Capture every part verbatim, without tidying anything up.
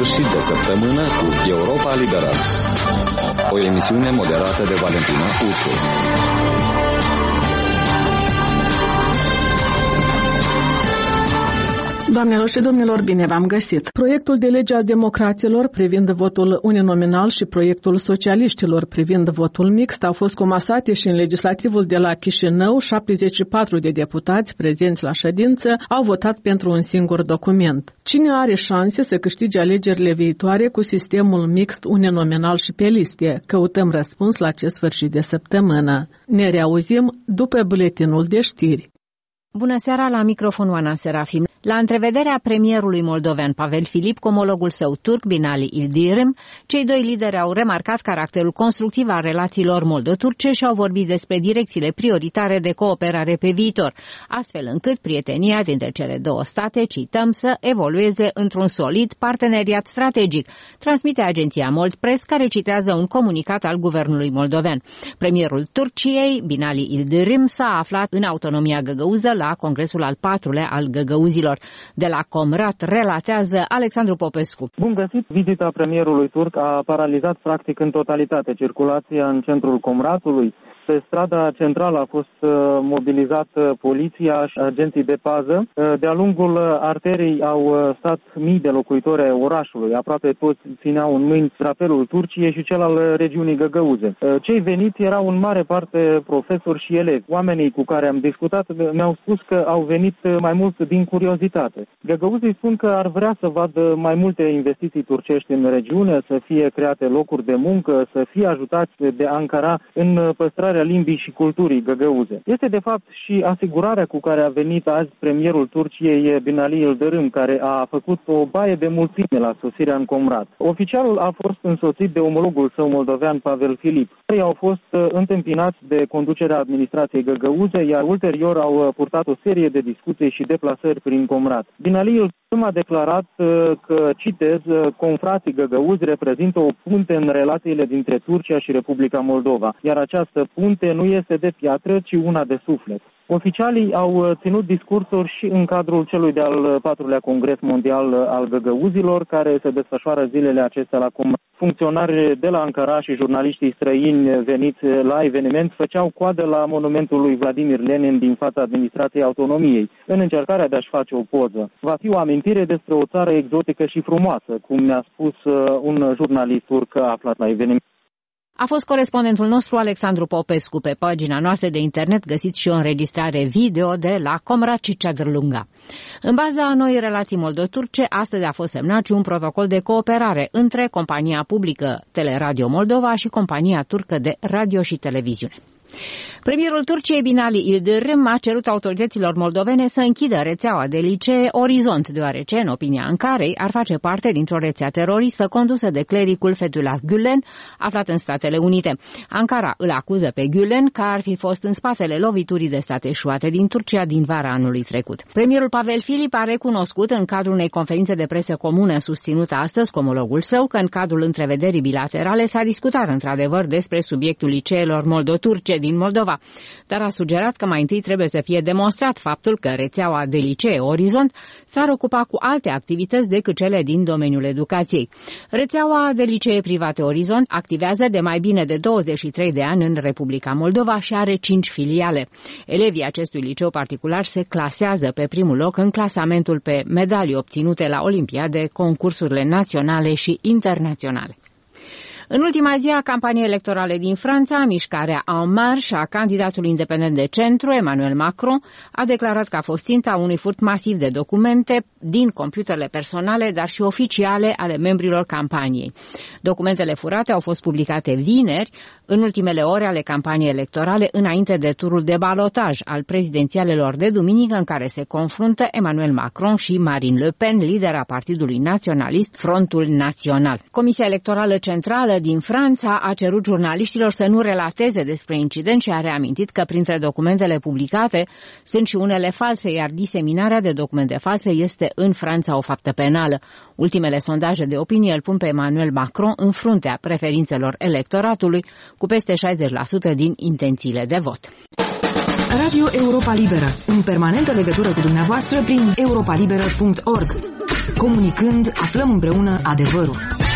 sfârșit de săptămână cu Europa Liberă. O emisiune moderată de Valentina Uțu. Doamnelor și domnilor, bine v-am găsit! Proiectul de lege al democraților privind votul uninominal și proiectul socialiștilor privind votul mixt au fost comasate și în legislativul de la Chișinău. șaptezeci și patru de deputați prezenți la ședință au votat pentru un singur document. Cine are șanse să câștige alegerile viitoare cu sistemul mixt uninominal și pe liste? Căutăm răspuns la acest sfârșit de săptămână. Ne reauzim după buletinul de știri. Bună seara, la microfon Oana Serafim. La întrevederea premierului moldovean Pavel Filip cu omologul său turc Binali Yildirim, cei doi lideri au remarcat caracterul constructiv al relațiilor moldo-turce și au vorbit despre direcțiile prioritare de cooperare pe viitor, astfel încât prietenia dintre cele două state, cităm, să evolueze într-un solid parteneriat strategic, transmite agenția Moldpress, care citează un comunicat al guvernului moldovean. Premierul Turciei, Binali Yildirim, s-a aflat în autonomia găgăuză la congresul al patrulea al găgăuzilor. De la Comrat relatează Alexandru Popescu. Bun găsit! Vizita premierului turc a paralizat practic în totalitate circulația în centrul Comratului. Pe strada centrală a fost mobilizată poliția și agenții de pază. De-a lungul arteriei au stat mii de locuitori ai orașului. Aproape toți țineau în mâini drapelul Turciei și cel al regiunii Găgăuze. Cei veniți erau în mare parte profesori și elevi. Oamenii cu care am discutat mi-au spus că au venit mai mult din curiozitate. Găgăuzii spun că ar vrea să vadă mai multe investiții turcești în regiune, să fie create locuri de muncă, să fie ajutați de Ankara în păstrarea limbii și culturii găgăuze. Este de fapt și asigurarea cu care a venit azi premierul Turciei Binali Yildirim, care a făcut o baie de mulțime la sosirea în Comrat. Oficialul a fost însoțit de omologul său moldovean Pavel Filip. Ei au fost întâmpinați de conducerea administrației găgăuze, iar ulterior au purtat o serie de discuții și deplasări prin Comrat. Binali Yildirim a declarat că, citez, confrații găgăuzi reprezintă o punte în relațiile dintre Turcia și Republica Moldova, iar această punte nu este de piatră, ci una de suflet. Oficialii au ținut discursuri și în cadrul celui de-al patrulea Congres Mondial al Găgăuzilor, care se desfășoară zilele acestea la Comrat. Funcționari de la Ankara și jurnaliștii străini veniți la eveniment făceau coadă la monumentul lui Vladimir Lenin din fața administrației autonomiei, în încercarea de a-și face o poză. Va fi o amintire despre o țară exotică și frumoasă, cum mi-a spus un jurnalist turc aflat la eveniment. A fost corespondentul nostru Alexandru Popescu. Pe pagina noastră de internet găsiți și o înregistrare video de la Comrat și Ceadrlunga. În baza noii relații moldo-turce, astăzi a fost semnat și un protocol de cooperare între compania publică Teleradio Moldova și compania turcă de radio și televiziune. Premierul Turciei Binali Yildirim a cerut autorităților moldovene să închidă rețeaua de licee Orizont, deoarece, în opinia Ankarei, ar face parte dintr-o rețea teroristă condusă de clericul Fethullah Gülen, aflat în Statele Unite. Ankara îl acuză pe Gülen că ar fi fost în spatele loviturii de stat eșuate din Turcia din vara anului trecut. Premierul Pavel Filip a recunoscut în cadrul unei conferințe de presă comună susținută astăzi cu omologul său că în cadrul întrevederii bilaterale s-a discutat într-adevăr despre subiectul liceelor moldo-turce din Moldova, dar a sugerat că mai întâi trebuie să fie demonstrat faptul că rețeaua de licee Orizont s-ar ocupa cu alte activități decât cele din domeniul educației. Rețeaua de licee private Orizont activează de mai bine de douăzeci și trei de ani în Republica Moldova și are cinci filiale. Elevii acestui liceu particular se clasează pe primul loc în clasamentul pe medalii obținute la Olimpiade, concursurile naționale și internaționale. În ultima zi a campaniei electorale din Franța, mișcarea En Marche a candidatului independent de centru, Emmanuel Macron, a declarat că a fost ținta unui furt masiv de documente din computerele personale, dar și oficiale ale membrilor campaniei. Documentele furate au fost publicate vineri, în ultimele ore ale campaniei electorale, înainte de turul de balotaj al prezidențialelor de duminică, în care se confruntă Emmanuel Macron și Marine Le Pen, lidera Partidului Naționalist, Frontul Național. Comisia Electorală Centrală din Franța a cerut jurnaliștilor să nu relateze despre incident și a reamintit că printre documentele publicate sunt și unele false, iar diseminarea de documente false este în Franța o faptă penală. Ultimele sondaje de opinie îl pun pe Emmanuel Macron în fruntea preferințelor electoratului, cu peste șaizeci la sută din intențiile de vot. Radio Europa Liberă, în permanentă legătură cu dumneavoastră prin europa liberă punct org. Comunicând, aflăm împreună adevărul.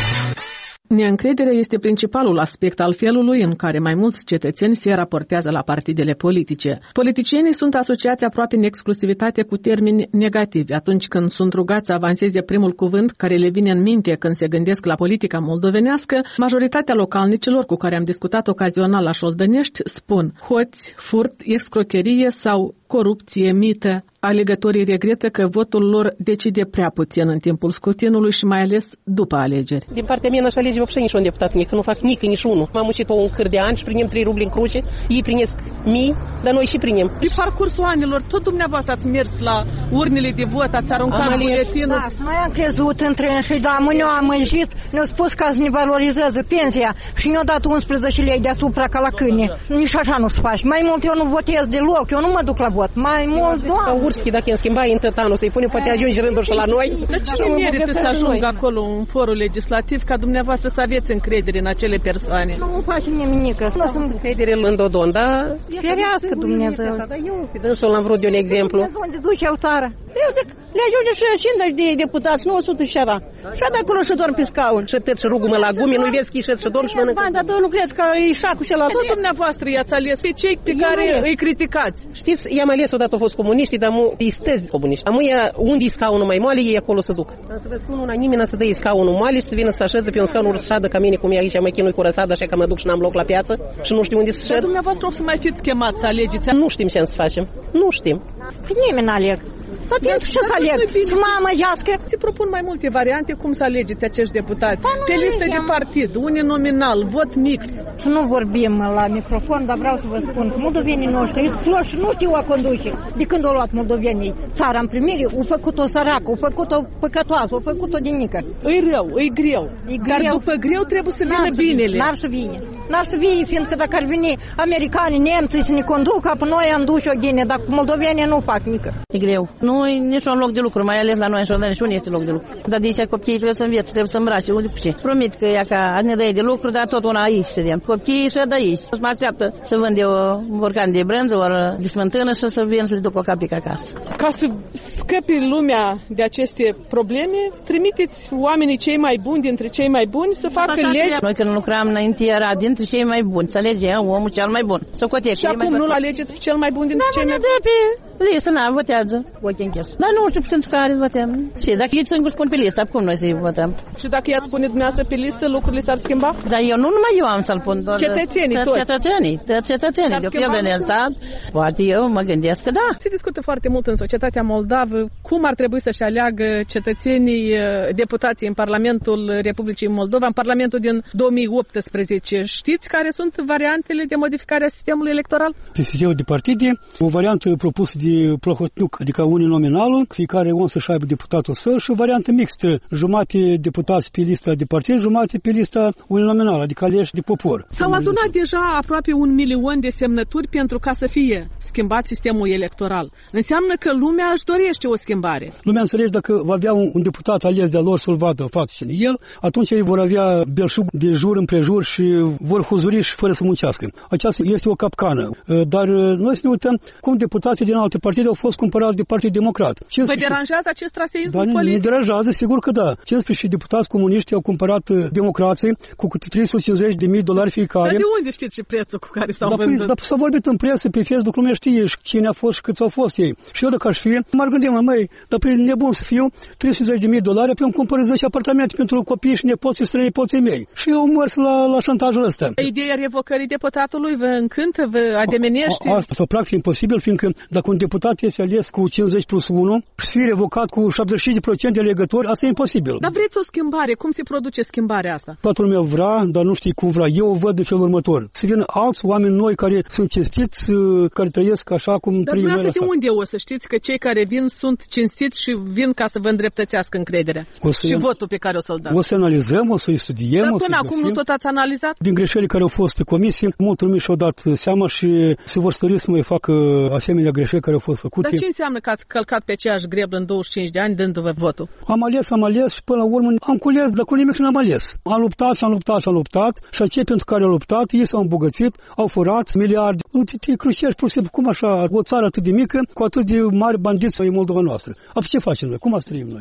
Neîncrederea este principalul aspect al felului în care mai mulți cetățeni se raportează la partidele politice. Politicienii sunt asociați aproape în exclusivitate cu termeni negativi atunci când sunt rugați să avanseze primul cuvânt care le vine în minte când se gândesc la politica moldovenească. Majoritatea localnicilor cu care am discutat ocazional la Șoldănești spun hoți, furt, escrocherie sau corupție, mită. Alegătorii regretă că votul lor decide prea puțin în timpul scrutinului și mai ales după alegeri. Din partea mea n-aș alege vopșe nici un deputat mic, că nu fac nici nici unul. M-am muncit un câr de ani și primim trei rubli în cruce, ei primesc mii, dar noi și primim. Pe parcursul anilor, tot dumneavoastră ați mers la urnile de vot, ați aruncat buletinul. Da, noi am crezut între și da, mâine am ieșit, ne-au spus că ne valorizează pensia și ne-au dat unsprezece lei deasupra ca la câine. Nici așa nu se face. Mai mult eu nu votez deloc, eu nu mă duc la vot. Mai mult, doamne. Urschi, dacă îmi schimba în tătanul, să-i punem, poate ajunge rândul și la noi. Dar cine merită să ajungă acolo în forul legislativ ca dumneavoastră să aveți încredere în acele persoane? Nu face nimic. Nu sunt încredere în Dodon, dar... Ferească Dumnezeu. Dar eu, pe dânsul l-am vrut de un exemplu. Unde duce o țară? Eu zic, le ajunge și cincizeci de deputați, nu o sută și ceva. Și de acolo și dorm pe scaun. Și tăt și rugumă la gumi, nu-i vezi că și dorm și mănâncă. Dar tu nu crezi că e șacul și ăla? Tot dumneavoastră i-ați ales pe cei pe care îi criticați. Știți, i-am ales odată au fost comuniști, dar mu îi stăzi comuniști. Amuia, unde e scaunul mai moale, ei acolo să duc. Să vă spun una, nimeni să dă scaunul moale și să vină să așeze pe un scaun urșadă ca mine, cum e aici, mă chinui cu răsadă, așa că mă duc și n-am loc la piață și nu știu unde să șed. Dar dumneavoastră o să mai fiți chemați să alegeți. Nu știm ce să facem. Nu știm. Pe nimeni n-aleg. Dar pentru ce să aleg? Să mă amăgească? Ți propun mai multe variante cum să alegeți acești deputați. Pe listă de partid, uninominal, vot mixt. Să nu vorbim la microfon, dar vreau să vă spun că moldovenii noștri sunt floși, nu știu a conduce. De când au luat moldovenii țara în primire, au făcut-o săracă, au făcut-o păcătoasă, au făcut-o de nică. E rău, e greu. E greu. Dar după greu trebuie să vină binele. N-ar să vină. N-ar să vină, fiindcă dacă ar veni americanii, nemții să ne conducă, apoi noi am dus-o ghine, dar moldovenii nu fac nică. E greu. Nu e niciun loc de lucru, mai ales la noi în Șoldănești, unde este loc de lucru. Dar de aici copiii trebuie să învețe, trebuie să îmbrace, unde cu ce. Promit că ea ca ne dă de lucru, dar tot una aici, ședem. Copiii și de aici. Mă așteaptă să vând eu borcan de brânză, ori de smântână și să vin să le duc o capică acasă. Ca să scăpi lumea de aceste probleme, trimiteți oamenii cei mai buni dintre cei mai buni să facă legi. Noi când lucram înainte era dintre cei mai buni, să alegem omul cel mai bun. Să cotești. Și acum nu-l alegeți pe cel mai bun dintre cei mai buni? Da, pe listă, na, votează. Ochii închis. Dar nu știu pentru care votăm. Și dacă ei singur spun pe listă, cum noi să-i votăm? Și dacă i-ați pune dumneavoastră pe listă, lucrurile s-ar schimba? Dar eu nu numai eu am să-l pun. Cetățenii toți. Cetățenii, cetățenii. De fel de înălțat, poate eu mă gândesc că da. Se discută foarte mult în societatea moldavă cum ar trebui să-și aleagă cetățenii deputații în Parlamentul Republicii Moldova, în Parlamentul din două mii optsprezece. Știți care sunt variantele de modificare a sistemului electoral? Pe sistemul de partide, o variantă propusă de Plahotniuc, adică uninominalul, fiecare om să-și aibă deputatul său, și o variantă mixtă, jumate deputați pe lista de partid, jumate pe lista uninominală, adică aleși de popor. S-au adunat deja aproape un milion de semnături pentru ca să fie schimbat sistemul electoral. Înseamnă că lumea își dorește o schimbare. Lumea înțelege dacă va avea un, un deputat ales de-a lor să-l vadă față și el, atunci ei vor avea belșug de jur împrejur și vor huzuri și fără să muncească. Aceasta este o capcană. Dar noi să ne uităm cum deputații din alte partide au fost cumpărați de Partidul Democrat. Vă deranjează acest traseism da, politic? Ne deranjează, sigur că da. cincisprezece deputați comuniști au cumpărat democrații cu câte trei sute cincizeci de mii de dolari fiecare. Dar de unde știți și prețul cu care s-au da, vândut? Dar s-a vorbit în presă, pe Facebook, lumea știe cine a fost și câți au fost ei. Și eu dacă aș fi, m-ar gândi, mă, măi, dar pe nebun să fiu, trei sute cincizeci de mii de dolari, pe îmi cumpăr zece apartamente pentru copii și nepoții și strănepoții mei. Și eu am mers la, la șantajul ăsta. Ideea revocării deputatului vă încântă, vă ademenește? A, a, asta e practic imposibil, fiindcă dacă un deputat este ales cu cincizeci plus unu și să fie revocat cu șaptezeci și cinci la sută de legători, asta e imposibil. Dar vreți o schimbare? Cum se produce schimbarea asta? Toată lumea vrea, dar nu știe cum vrea. Eu o văd de felul următor. Să vină alți oameni noi care sunt cinstiți, care trăiesc așa cum dar trăim noi. Dar de unde o să știți că cei care vin sunt cinstiți și vin ca să vă îndreptățească încrederea? Să și votul pe care o să-l dați? O să analizăm, o să-i studiem. Dar până acum nu tot ați analizat? Din greșelile care au fost comisii, multă lume și-au dat seama și se vor stări să mai facă asemenea greșeli care au fost făcute. Dar ce înseamnă că ați călcat pe aceeași greblă în douăzeci și cinci de ani dându-vă votul? Am ales, am ales și până la urmă am cules, dar cu nimic n-am ales. Am luptat, am luptat, am luptat și acei pentru care au luptat, ei s-au îmbogățit, au furat miliarde. Nu te, te crucești, pur și simplu, cum așa, o țară atât de mică, cu atât de mari bandiți în Moldova noastră. Apoi ce facem noi? Cum ați trăim noi?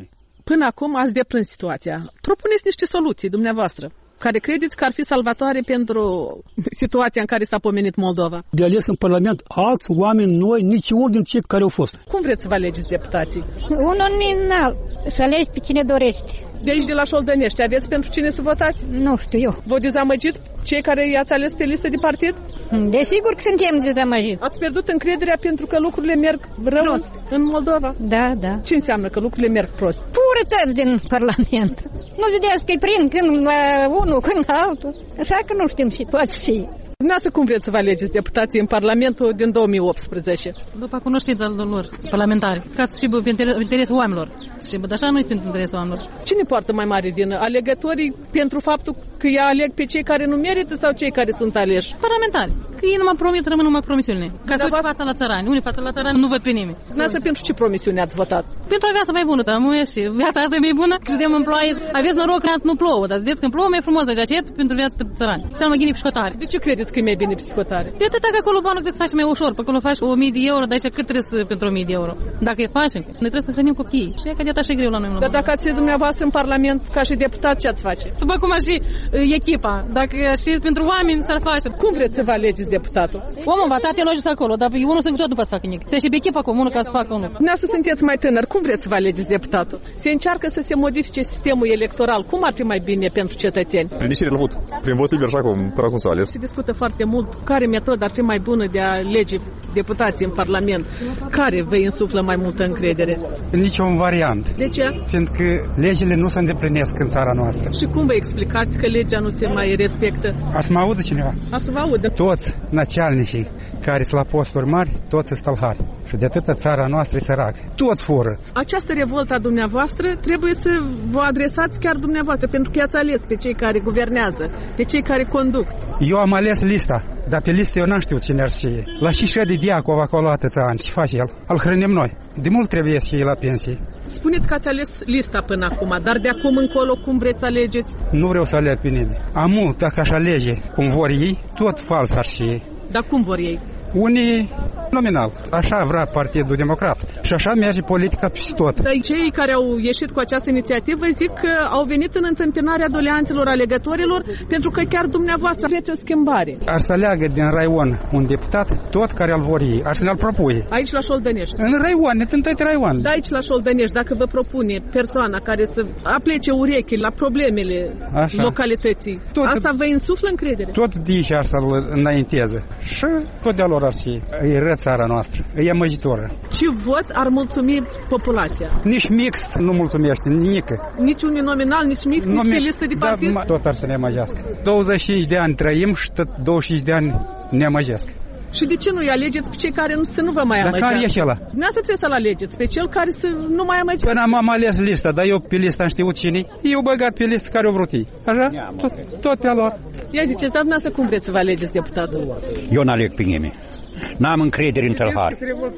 Până acum ați deprins situația. Propuneți niște soluții dumneavoastră care credeți că ar fi salvatoare pentru situația în care s-a pomenit Moldova. De ales în Parlament alți oameni noi, nici ori din cei care au fost. Cum vreți să vă alegeți deputații? Un nominal, să alegi pe cine dorești. De aici, de la Șoldănești, aveți pentru cine să votați? Nu știu eu. V-au dezamăgit cei care i-ați ales pe listă de partid? Desigur că suntem dezamăgiți. Ați pierdut încrederea pentru că lucrurile merg rău prost în Moldova? Da, da. Ce înseamnă că lucrurile merg prost? Purități din Parlament. Nu vedeți că-i prind când la unul, când la altul. Așa că nu știm situații. Dumneavoastră cum vreți să vă alegeți deputații în Parlamentul din două mii optsprezece? După cunoștința lor parlamentari, ca să șibă pe interesul oamenilor. Să șibă, dar așa nu-i pentru interesul oamenilor. Cine poartă mai mare din alegătorii pentru faptul că ei aleg pe cei care nu merită sau cei care sunt aleși? Parlamentari. Că ei numai promit, rămân numai promisiune. Ca să uite fața la țărani. Unii fața la țărani nu văd pe nimeni. Dumneavoastră pentru ce promisiune ați votat? Pentru o viață mai bună, dar nu e și viața asta e mai bună. Credem în ploaie. Aveți noroc că nu plouă, dar vedeți că în plouă mai frumos de aceea pentru viața pentru țărani. Și am gândit psihotare. De ce credeți că e mai bine psihotare? De atâta că acolo banul trebuie să faci mai ușor. Pe acolo faci o mie de euro, dar aici cât trebuie să pentru o mie de euro? Dacă e faci, noi trebuie să hrănim copiii. Și e că de atât așa e greu la noi. Dar dacă ați fi dumneavoastră în Parlament ca și deputat, ce ați face? După cum și echipa, dacă și pentru oameni s-ar face. Cum vreți să vă alegeți deputatul? Omul învățat e logic acolo, dar unul sunt tot după să facă nimic. Deci și pe echipa comună ca să facă unul. Dumneavoastră sunteți mai tânăr, cum vreți să vă alegeți deputatul? Se încearcă să se modifice sistemul electoral. Cum ar fi mai bine pentru cetățeni? Prin ieșire la vot, prin vot liber, așa cum, cum s-a ales. Se discută foarte mult care metodă ar fi mai bună de a alege deputații în Parlament. Care vă insuflă mai multă încredere? Niciun variant. De ce? Fiindcă legile nu se îndeplinesc în țara noastră. Și cum vă explicați că legea nu se mai respectă? A să mă audă cineva? A să vă audă. Toți nacealnicii care sunt la posturi mari, toți sunt stălhari. Și de atâta țara noastră e săracă. Toți fură. Această revoltă a dumneavoastră trebuie să vă adresați chiar dumneavoastră, pentru că i-ați ales pe cei care guvernează, pe cei care conduc. Eu am ales lista, dar pe listă eu n-am știut cine ar fi. La și de Diacov acolo atâția ani, ce face el? Îl hrănim noi. De mult trebuie să iei la pensie. Spuneți că ați ales lista până acum, dar de acum încolo cum vreți să alegeți? Nu vreau să aleg pe nimeni. Am mult, dacă aș alege cum vor ei, tot fals ar fi ei. Dar cum vor ei? Unii nominal. Așa vrea Partidul Democrat. Și așa merge politica peste tot. Dar cei care au ieșit cu această inițiativă zic că au venit în întâmpinarea doleanțelor alegătorilor pentru că chiar dumneavoastră aveți o schimbare. Ar să aleagă din raion un deputat tot care îl vor ei. Ar să ne-l propune. Aici la Șoldănești. În raion, ne tântăi raion. Da, aici la Șoldănești, dacă vă propune persoana care să aplece urechi la problemele așa. Localității, tot, asta vă insuflă încredere? Tot de aici ar să-l înainteze. Și tot de-a lor ar fi. E ră țara noastră. E amăgitoră. Ce vot ar mulțumi populația? Nici mixt nu mulțumește, nică. Nici uninominal, nici mixt, nici pe listă de partid? Da, tot ar să ne amăgească. douăzeci și cinci de ani trăim și tot douăzeci și cinci de ani ne amăgesc. Și de ce nu-i alegeți pe cei care nu, să nu vă mai amăgească? Dar care e acela? Dumneavoastră trebuie să-l alegeți pe cel care să nu mai amăgească. Până am ales lista, dar eu pe lista am știut cine. Eu băgat pe listă care o vrut ei. Așa? Tot, tot pe-a lor. Ia ziceți, dar dumneavoastră cum vreți să vă alegeți deputatul? Eu n-aleg pe nimeni. N-am încredere în tălhari.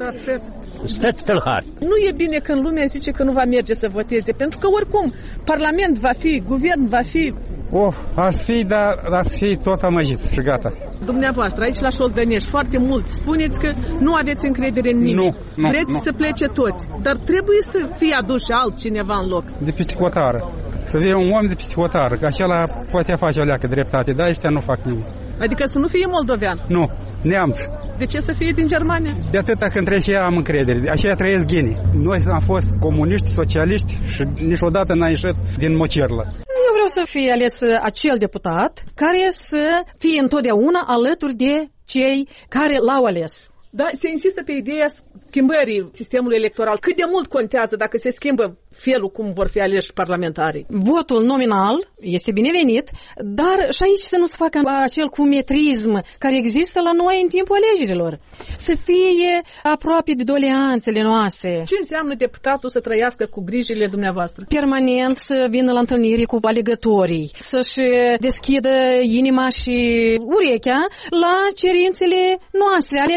Stăți tălhari. Nu e bine când lumea zice că nu va merge să voteze, pentru că oricum Parlament va fi, guvern va fi. Oh, ați fi, dar ați fi tot amăgiți și gata. Dumneavoastră, aici la Șoldănești, foarte mult spuneți că nu aveți încredere în nimeni. Nu, nu, Vreți nu. să plece toți, dar trebuie să fie aduși altcineva în loc. De peste hotară. Să fie un om de peste hotară, că acela poate face o leacă dreptate, dar ăștia nu fac nimic. Adică să nu fie moldovean? Nu, neamț. De ce să fie din Germania? De atâta când trece ea am încredere. Așa trăiesc ghenii. Noi am fost comuniști, socialiști și niciodată n-am ieșit din mocerlă. Eu vreau să fie ales acel deputat care să fie întotdeauna alături de cei care l-au ales. Da, se insistă pe ideea schimbării sistemului electoral. Cât de mult contează dacă se schimbă felul cum vor fi aleși parlamentarii? Votul nominal este binevenit, dar și aici să nu se facă acel cumetrism care există la noi în timpul alegerilor. Să fie aproape de doleanțele noastre. Ce înseamnă deputatul să trăiască cu grijile dumneavoastră? Permanent să vină la întâlniri cu alegătorii, să-și deschidă inima și urechea la cerințele noastre, alegătorilor.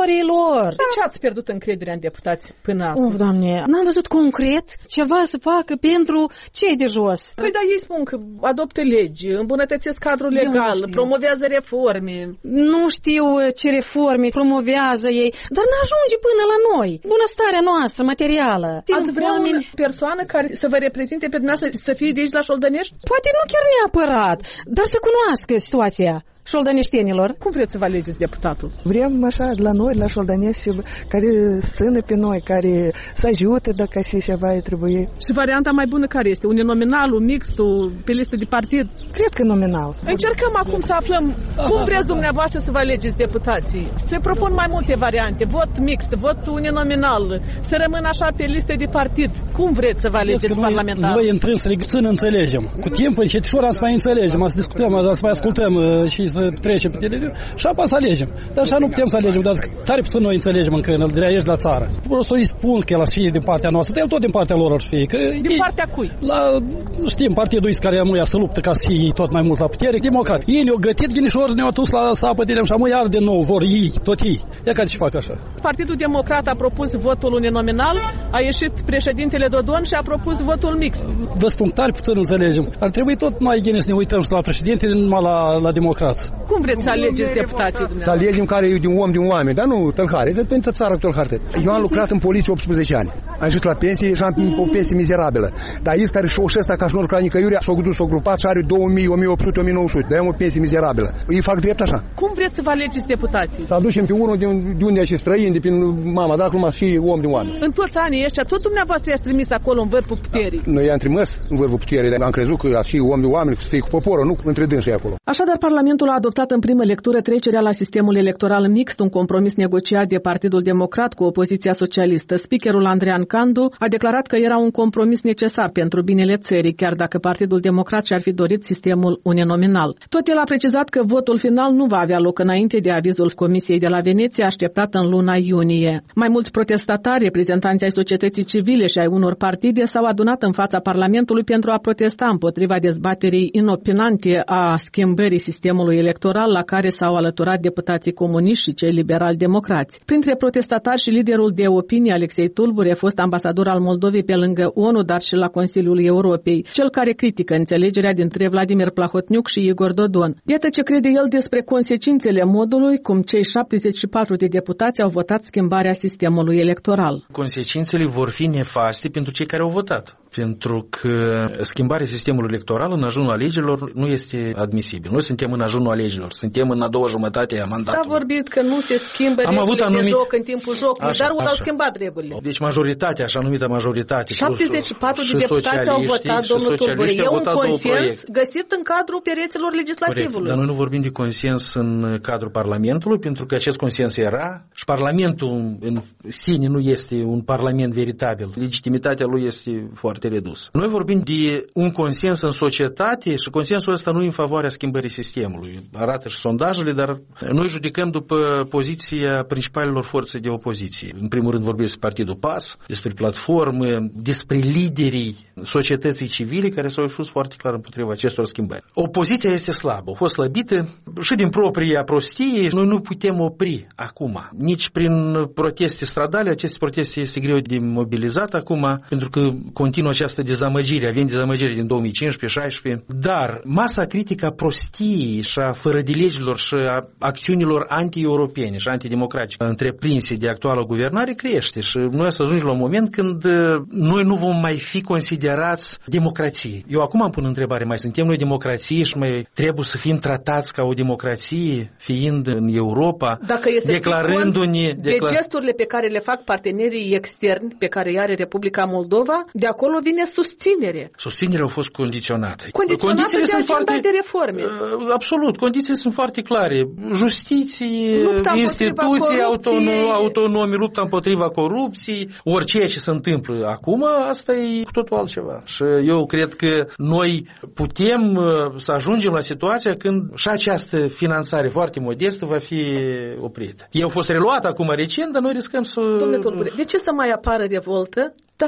lor. De ce ați pierdut încrederea în deputați până astăzi? Oh, Doamne, n-am văzut concret ceva să facă pentru cei de jos. Păi da, ei spun că adoptă legi, îmbunătățesc cadrul legal, promovează reforme. Nu știu ce reforme promovează ei, dar n-ajunge până la noi. Bunăstarea noastră, materială. Ați vrea o persoană care să vă reprezinte pe dumneavoastră să fie de aici la Șoldănești? Poate nu chiar neapărat, dar să cunoască situația șoldăneștenilor. Cum vreți să vă alegeți deputatul? Vrem așa la noi, la Șoldănești, care stână pe noi, care să ajute dacă și ceva îi trebuie. Și varianta mai bună care este? Uninominalul, mixtul, pe listă de partid? Cred că nominal. Încercăm acum să aflăm cum vreți dumneavoastră să vă alegeți deputații. Se propun mai multe variante. Vot mixt, vot uninominal, să rămână așa pe listă de partid. Cum vreți să vă alegeți parlamentar? Noi intrăm să ne înțelegem. Cu timpul și ușor să mai înțelegem, să discutăm, să mai ascultăm și să trecem pe televizor și apoi să alegem. Dar așa nu putem să alegem, dar tare puțin noi înțelegem încă de aici la țară. Prost îi spun că el ar fi din partea noastră, el tot din partea lor ar fi. Că din ei, partea cui? La, știm, partidul care amuia să luptă ca să fie tot mai mult la putere, democrat. Ei ne-au gătit ghinișor, ne-au dus la sapă de lemn și amuia de nou, vor ei, tot ei. Ia care ce fac așa. Partidul Democrat a propus votul uninominal, a ieșit președintele Dodon și a propus votul mixt. Vă spun, tare puțin înțelegem. Ar trebui tot mai gine să ne uităm și la președinte, numai la, la democrați. Cum vreți să alegeți deputații dumneavoastră? Să alegem care e din om, din oameni, dar nu tălhare, e pentru țara cu tălharte. Eu am lucrat în poliție optsprezece ani. Am ajuns la pensie și am o pensie mizerabilă. Dar aici care și-o ăsta ca și nu lucra nicăiuri, s-o dus, s-o grupat și are două mii, o mie opt sute, o mie nouă sute. Dar am o pensie mizerabilă. Îi fac drept așa. Cum vreți să vă alegeți deputații? Să aducem pe unul din, de unde și străin, de prin mama, dacă numai și om din oameni. În toți anii ăștia, tot dumneavoastră i-ați trimis acolo în vârful puterii. Noi i-am trimis în vârful puterii, dar am crezut că și om de oameni, să cu poporul, nu între dânsii acolo. Așadar, Parlamentul a adoptat în primă lectură trecerea la sistemul electoral mixt, un compromis negociat de Partidul Democrat cu opoziția socialistă. Speakerul Andrean Candu a declarat că era un compromis necesar pentru binele țării, chiar dacă Partidul Democrat și-ar fi dorit sistemul uninominal. Tot el a precizat că votul final nu va avea loc înainte de avizul Comisiei de la Veneția, așteptat în luna iunie. Mai mulți protestatari, reprezentanți ai societății civile și ai unor partide, s-au adunat în fața Parlamentului pentru a protesta împotriva dezbaterii inopinante a schimbării sistemului electoral la care s-au alăturat deputații comuniști și cei liberal-democrați. Printre protestatari și liderul de opinie Alexei Tulbure, fost ambasador al Moldovei pe lângă O N U, dar și la Consiliul Europei, cel care critică înțelegerea dintre Vladimir Plahotniuc și Igor Dodon. Iată ce crede el despre consecințele modului cum cei șaptezeci și patru de deputați au votat schimbarea sistemului electoral. Consecințele vor fi nefaste pentru cei care au votat. Pentru că schimbarea sistemului electoral în ajunul alegerilor nu este admisibil. Noi suntem în ajunul alegerilor, suntem în a doua jumătate a mandatului. S-a vorbit că nu se schimbă Am regulile anumit... de joc în timpul jocului, așa, dar s-au așa. schimbat regulile. Deci majoritatea, așa numită majoritate, șaptezeci și patru de deputați au votat, domnul Tulbure. E un consens găsit în cadrul pereților legislativului. Corect. Dar noi nu vorbim de consens în cadrul Parlamentului, pentru că acest consens era și Parlamentul în sine nu este un parlament veritabil. Legitimitatea lui este foarte redusă. Noi vorbim de un consens în societate și consensul ăsta nu e în favoarea schimbării sistemului. Arată și sondajele, dar noi judecăm după poziția principalelor forțe de opoziție. În primul rând vorbim despre Partidul P A S, despre platformă, despre liderii societății civile care s-au expus foarte clar împotriva acestor schimbări. Opoziția este slabă, a fost slăbită și din propria prostie. Noi nu putem opri acum, nici prin proteste stradale. Aceste proteste este greu de mobilizat acum, pentru că continuă această dezamăgire. Avem dezamăgire din două mii cincisprezece șaisprezece, dar masa critică a prostiei și a fără de legilor și a acțiunilor anti-europene și antidemocratice întreprinse de actuală guvernare crește și noi să ajungem la un moment când noi nu vom mai fi considerați democrație. Eu acum am pun întrebare, mai suntem noi democrație și mai trebuie să fim tratați ca o democrație fiind în Europa, dacă este declarându-ne de declar... gesturile pe care le fac partenerii externi pe care îi are Republica Moldova, de acolo vine susținere. Susținerea au fost condiționate. Condiționate Condițiile de sunt foarte de reforme. Absolut, condițiile sunt foarte clare. Justiție, lupta instituții autonom, autonome, lupta împotriva corupției, orice ce se întâmplă acum, asta e cu totul altceva. Și eu cred că noi putem să ajungem la situația când și această finanțare foarte modestă va fi oprită. Eu a fost reluată acum recent, dar noi riscăm să... Domnule Tulbure, de ce să mai apară revoltă dacă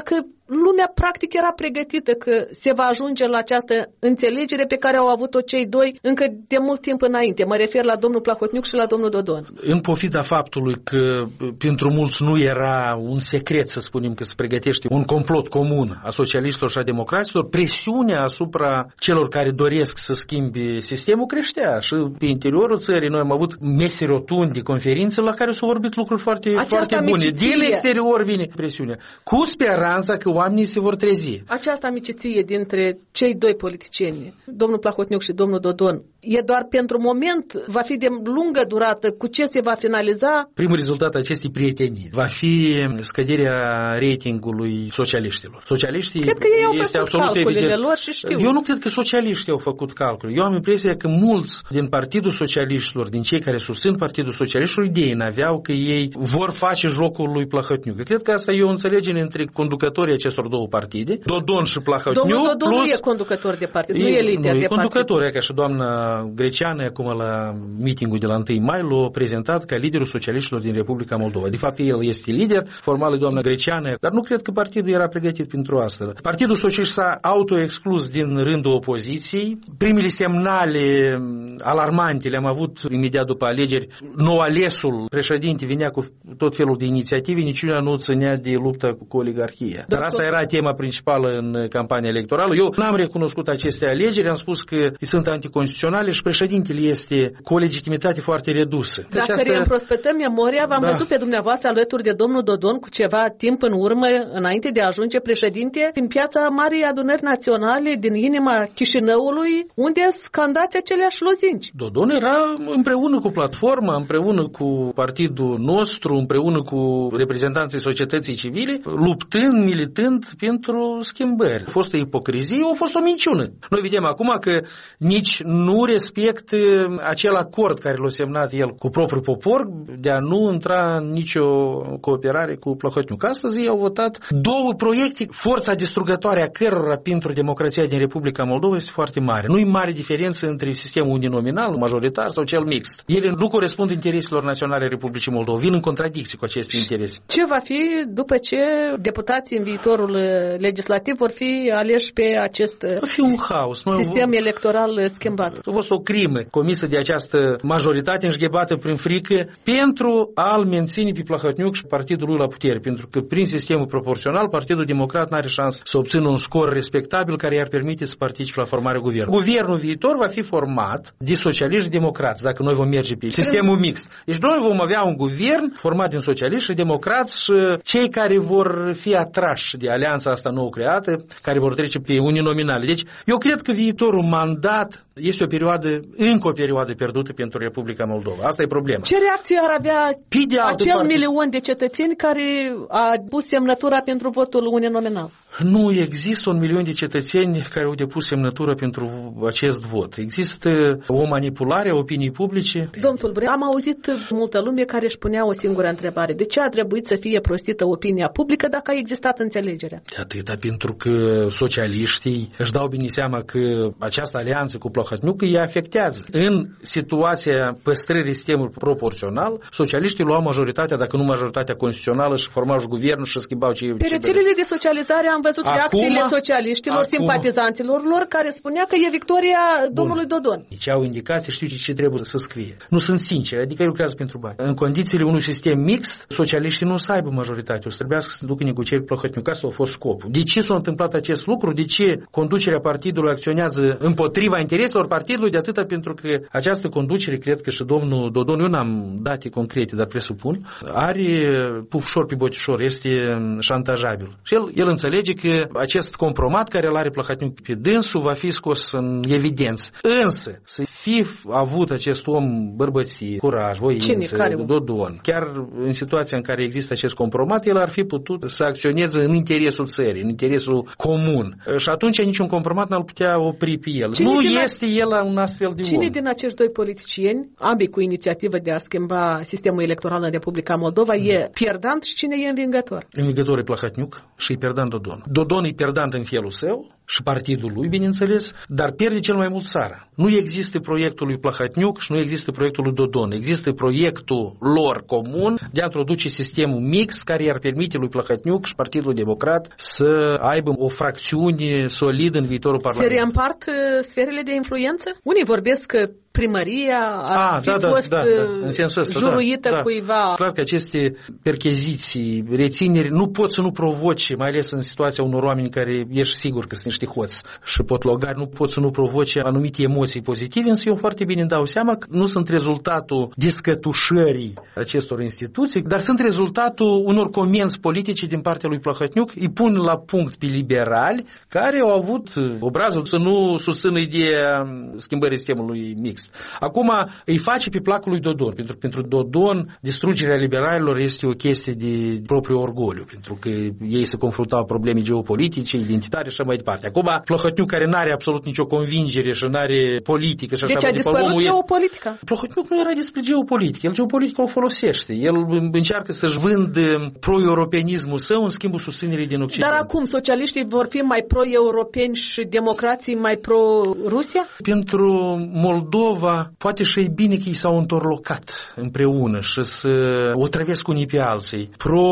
lumea practic era pregătită că se va ajunge la această înțelegere pe care au avut-o cei doi încă de mult timp înainte. Mă refer la domnul Plahotniuc și la domnul Dodon. În pofida faptului că pentru mulți nu era un secret, să spunem, că se pregătește un complot comun a socialiștilor și a democraților, presiunea asupra celor care doresc să schimbe sistemul creștea. Și pe interiorul țării noi am avut mese rotunde, conferințe la care s-au vorbit lucruri foarte, foarte bune. Din exterior vine presiunea, cu speranța că oamenii se vor trezi. Această amiciție dintre cei doi politicieni, domnul Plahotniuc și domnul Dodon, e doar pentru moment, va fi de lungă durată, cu ce se va finaliza? Primul rezultat acestei prietenii va fi scăderea ratingului socialiștilor. Socialiștii cred că ei au este făcut calculele evident. lor și știu. Eu nu cred că socialiștii au făcut calcule. Eu am impresia că mulți din Partidul Socialiștilor, din cei care susțin Partidul Socialiștilor, idei n-aveau că ei vor face jocul lui Plahotniuc. Eu cred că asta e o înțelegere între conducătorii acestor două partide, Dodon și Plahotniuc. Domnul Dodon plus... nu e conducător de partid, nu e lider nu, de e conducător, partid. ca și doamna Greceană, acum la meetingul de la întâi mai, l-a prezentat ca liderul socialiștilor din Republica Moldova. De fapt, el este lider, formal e doamna Greceană, dar nu cred că partidul era pregătit pentru asta. Partidul Socialist s-a autoexclus din rândul opoziției. Primele semnale alarmante le-am avut imediat după alegeri. Nou alesul președinte venea cu tot felul de inițiative, niciuna nu ținea de lupta cu oligarhia. Dar asta era tema principală în campania electorală. Eu n-am recunoscut aceste alegeri, am spus că sunt anticonstituționale și președintele este cu o legitimitate foarte redusă. Deci dacă asta... reîmprospătăm memoria, v-am da. văzut pe dumneavoastră alături de domnul Dodon cu ceva timp în urmă, înainte de a ajunge președinte, în piața Marii Adunări Naționale din inima Chișinăului, unde scandați aceleași lozinci. Dodon era împreună cu platforma, împreună cu partidul nostru, împreună cu reprezentanții societății civile, luptând, militând pentru schimbări. A fost o ipocrizie, a fost o minciună. Noi vedem acum că nici nu respectă acel acord care l-a semnat el cu propriul popor de a nu intra în nicio cooperare cu Plahotniuc. Astăzi ei au votat două proiecte, forța distrugătoare a cărora pentru democrația din Republica Moldova este foarte mare. Nu e mare diferență între sistemul uninominal, majoritar sau cel mixt. Ele nu corespund intereselor naționale Republicii Moldova, vin în contradicție cu aceste interese. Ce va fi după ce deputații în viitorul legislativ vor fi aleși pe acest va fi un haos. sistem Noi, electoral schimbat? A fost o crimă comisă de această majoritate înșghebată prin frică pentru a-l menține pe Plahotniuc și partidul lui la putere, pentru că prin sistemul proporțional Partidul Democrat n-are șansă să obțină un scor respectabil care i-ar permite să participe la formarea guvernului. Guvernul viitor va fi format de socialiști și democrați, dacă noi vom merge pe sistemul mixt. Deci noi vom avea un guvern format din socialiști și democrați și cei care vor fi atrași de alianța asta nouă creată, care vor trece pe uninominale. Deci eu cred că viitorul mandat este o perioadă, încă o perioadă pierdută pentru Republica Moldova. Asta e problema. Ce reacție ar avea acel parte... milion de cetățeni care a pus semnătura pentru votul uninominal? Nu există un milion de cetățeni care au depus semnătură pentru acest vot. Există o manipulare a opiniei publice. Domnul Bre, am auzit multă lume care își punea o singură întrebare. De ce ar trebui să fie prostită opinia publică dacă a existat înțelegerea? Atâta pentru că socialiștii își dau bine seama că această alianță cu Plahotniuc îi afectează. În situația păstrării sistemului proporțional, socialiștii luau majoritatea, dacă nu majoritatea constituțională, și formau guvernul și schimbau ce... Pe rețelele de socializare am văzut acum, reacțiile socialiștilor, acum, simpatizanților lor, care spunea că e victoria domnului Bun. Dodon. Deci au indicații, știu ce trebuie să scrie. Nu sunt sinceri, adică lucrează pentru bani. În condițiile unui sistem mixt, socialiștii nu o să aibă majoritate, o să trebuiască să ducă negocieri Plahotniuc. Asta a fost scopul. De ce s-a întâmplat acest lucru? De ce conducerea partidului acționează împotriva intereselor partidului? De atâta pentru că această conducere, cred că și domnul Dodon, eu n-am date concrete, dar presupun, are pufșor pe botișor, este șantajabil. Și el, el înțelege că acest compromat care îl are Plahotniuc pe dânsul va fi scos în evidență. Însă, să fi avut acest om bărbăție, curaj, voință, Dodon, chiar în situația în care există acest compromat, el ar fi putut să acționeze în interesul țării, în interesul comun. Și atunci niciun compromat n-ar putea opri pe el. Cine nu este a... el un astfel de Cine om. din acești doi politicieni, ambii cu inițiativă de a schimba sistemul electoral în Republica Moldova, mm. e pierdant și cine e învingător? Învingător e Plahotniuc și e pierdant Dodon. Dodon e pierdant în felul său și partidul lui, bineînțeles, dar pierde cel mai mult țara. Nu există proiectul lui Plahotniuc și nu există proiectul lui Dodon. Există proiectul lor comun de a introduce sistemul mix care i-ar permite lui Plahotniuc și Partidul Democrat să aibă o fracțiune solidă în viitorul Parlament. Se reîmpart sferele de influență? Unii vorbesc că primăria ar ah, fi da, da, fost da, da, în sensul ăsta, juruită da, da. cuiva. Clar că aceste percheziții, rețineri nu pot să nu provoce, mai ales în situația unor oameni care ești sigur că sunt niște hoți și potlogari, nu pot să nu provoce anumite emoții pozitive, însă eu foarte bine îmi dau seama că nu sunt rezultatul descătușării acestor instituții, dar sunt rezultatul unor comenzi politice din partea lui Plahotniuc, îi pun la punct pe liberali care au avut obrazul să nu susțină ideea schimbării sistemului mix. Acum îi face pe placul lui Dodon, pentru că pentru Dodon distrugerea liberalilor este o chestie de propriu orgoliu, pentru că ei se confruntau probleme geopolitice, identitare și așa mai departe. Acum Plahotniuc, care nu are absolut nicio convingere și nu are politică și așa deci mai departe. Deci a dispărut geopolitica? Plahotniuc nu era despre geopolitică, el geopolitica o folosește. El încearcă să-și vândă pro-europenismul său în schimbul susținerii din Occident. Dar acum socialiștii vor fi mai pro-europeni și democrații mai pro-Rusia? Pentru Moldova, poate și e bine că ei s-au întorlocat împreună și să o trăvesc unii pe alții.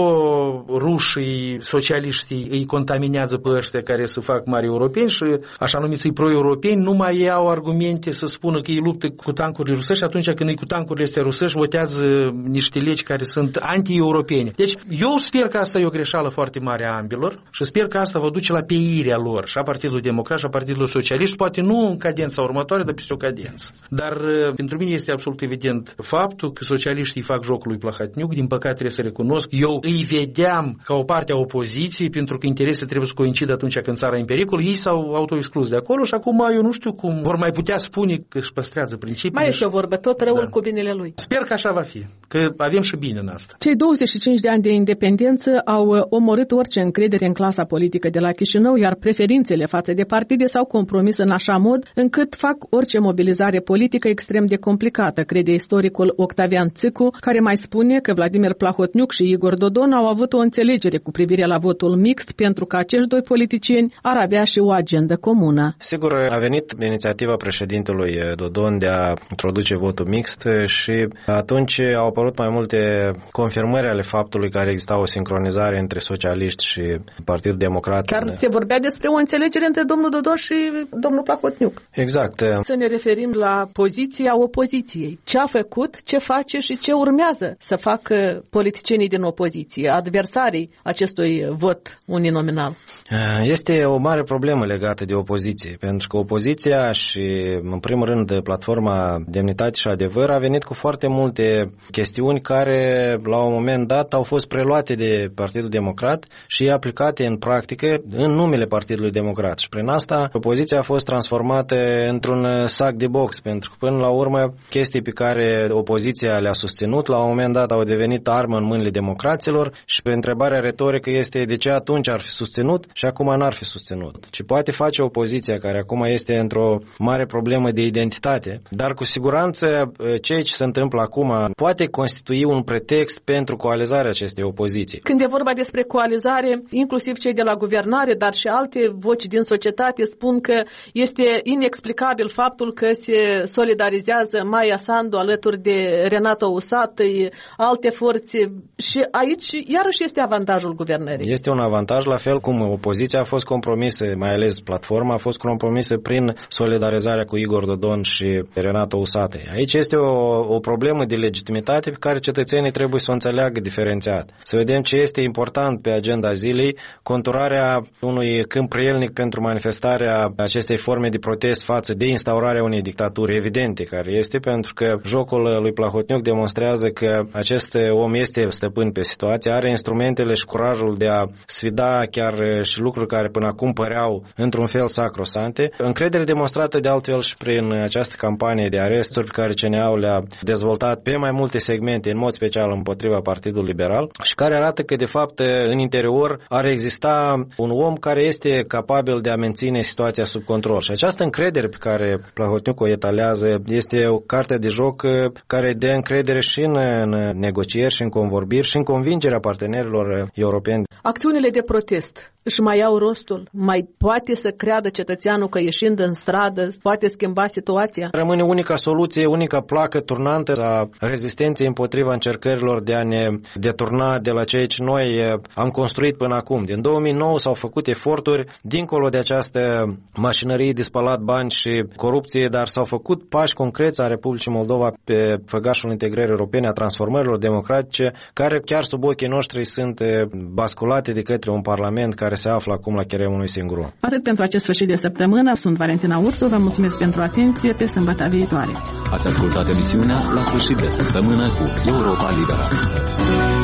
Pro-rușii, socialiștii îi contaminează pe ăștia care se fac mari europeni și așa numiții pro-europeni nu mai iau argumente să spună că ei luptă cu tancurile rusești, atunci când ei cu tancurile astea rusești votează niște legi care sunt anti-europene. Deci eu sper că asta e o greșeală foarte mare a ambilor și sper că asta va duce la pieirea lor și a Partidului Democrat și a Partidului Socialist, poate nu în cadența următoare, dar peste o cadență. Dar pentru mine este absolut evident faptul că socialiștii fac jocul lui Plahotniuc, din păcate trebuie să recunosc, eu îi vedeam ca o parte a opoziției, pentru că interesele trebuie să coincidă atunci când țara e în pericol, ei s-au autoexclus de acolo și acum eu nu știu cum vor mai putea spune că își păstrează principiile. Mai este o vorbă, tot răul da. cu binele lui. Sper că așa va fi, că avem și bine în asta. Cei douăzeci și cinci de ani de independență au omorât orice încredere în clasa politică de la Chișinău, iar preferințele față de partide s-au compromis în așa mod încât fac orice mobilizare politică extrem de complicată, crede istoricul Octavian Țicu, care mai spune că Vladimir Plahotniuc și Igor Dodon au avut o înțelegere cu privire la votul mixt pentru că acești doi politicieni ar avea și o agendă comună. Sigur, a venit inițiativa președintelui Dodon de a introduce votul mixt și atunci au apărut mai multe confirmări ale faptului că exista o sincronizare între socialiști și Partidul Democrat. Chiar se vorbea despre o înțelegere între domnul Dodon și domnul Plahotniuc. Exact. Să ne referim la poziția opoziției. Ce a făcut, ce face și ce urmează să facă politicienii din opoziție, adversarii acestui vot uninominal? Este o mare problemă legată de opoziție, pentru că opoziția și, în primul rând, platforma Demnitate și Adevăr a venit cu foarte multe chestiuni care, la un moment dat, au fost preluate de Partidul Democrat și aplicate în practică în numele Partidului Democrat. Și prin asta, opoziția a fost transformată într-un sac de box, pentru că, până la urmă, chestii pe care opoziția le-a susținut, la un moment dat au devenit armă în mâinile democraților și pe întrebarea retorică este de ce atunci ar fi susținut și acum n-ar fi susținut. Ce poate face opoziția, care acum este într-o mare problemă de identitate, dar cu siguranță ceea ce se întâmplă acum poate constitui un pretext pentru coalizarea acestei opoziții. Când e vorba despre coalizare, inclusiv cei de la guvernare, dar și alte voci din societate spun că este inexplicabil faptul că se solidarizează Maia Sandu alături de Renato Usatăi, alte forțe și aici iarăși este avantajul guvernării. Este un avantaj, la fel cum opoziția a fost compromisă, mai ales platforma a fost compromisă prin solidarizarea cu Igor Dodon și Renato Usatăi. Aici este o, o problemă de legitimitate pe care cetățenii trebuie să o înțeleagă diferențiat. Să vedem ce este important pe agenda zilei, conturarea unui câmp prielnic pentru manifestarea acestei forme de protest față de instaurarea unei dictaturi evidente, care este, pentru că jocul lui Plahotniuc demonstrează că acest om este stăpân pe situație, are instrumentele și curajul de a sfida chiar și lucruri care până acum păreau într-un fel sacrosante. Încredere demonstrată de altfel și prin această campanie de aresturi pe care C N A-ul le-a dezvoltat pe mai multe segmente, în mod special împotriva Partidului Liberal, și care arată că de fapt în interior ar exista un om care este capabil de a menține situația sub control. Și această încredere pe care Plahotniuc o etalează este o carte de joc care dă încredere și în, în negocieri și în convorbiri și în convingerea partenerilor europeni. Acțiunile de protest își mai au rostul? Mai poate să creadă cetățeanul că ieșind în stradă poate schimba situația? Rămâne unica soluție, unica placă turnantă a rezistenței împotriva încercărilor de a ne deturna de la ceea ce noi am construit până acum. Din două mii nouă s-au făcut eforturi dincolo de această mașinărie de spălat bani și corupție, dar s-au făcut pași concreți a Republicii Moldova pe făgașul integrării europene, a transformărilor democratice, care chiar sub ochii noștri sunt basculate de către un parlament care se află acum la cheremul unui singur om. Atât pentru acest sfârșit de săptămână. Sunt Valentina Ursu, vă mulțumesc pentru atenție, pe sâmbătă viitoare. Ați ascultat emisiunea La sfârșit de săptămână cu Europa Liberă.